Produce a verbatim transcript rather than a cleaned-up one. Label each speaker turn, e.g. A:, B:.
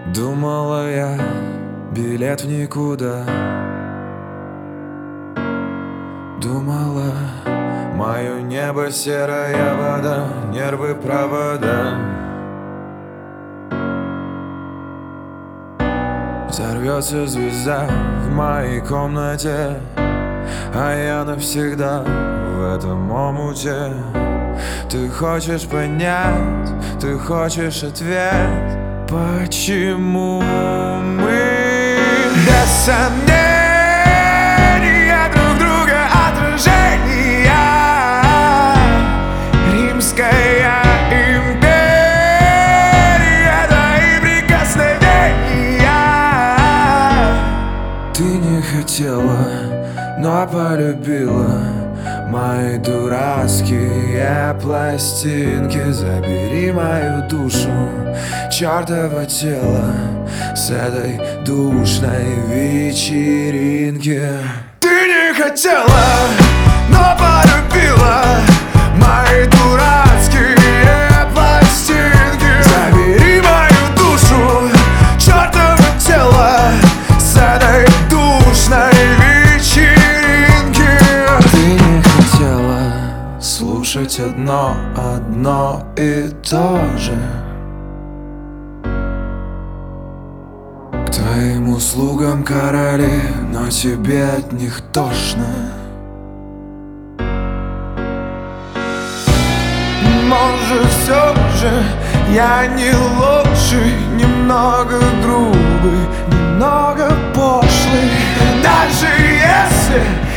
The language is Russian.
A: Думала я, билет в никуда. Думала, мое небо серая вода, нервы провода. Взорвется звезда в моей комнате, а я навсегда в этом омуте. Ты хочешь понять, ты хочешь ответ, почему мы без сомнения друг друга отражения? Римская империя, твои прикосновения. Ты не хотела, но полюбила мои дурацкие пластинки. Забери мою душу, чертово тело, с этой душной вечеринки. Ты не хотела, но полюбила мои дурацкие пластинки. Забери мою душу, чертово тело, с этой душной вечеринки. Ты не хотела слушать одно, одно и то же. К твоим услугам короли, но тебе от них тошно. Может, все же я не лучший, немного грубый, немного пошлый. Даже если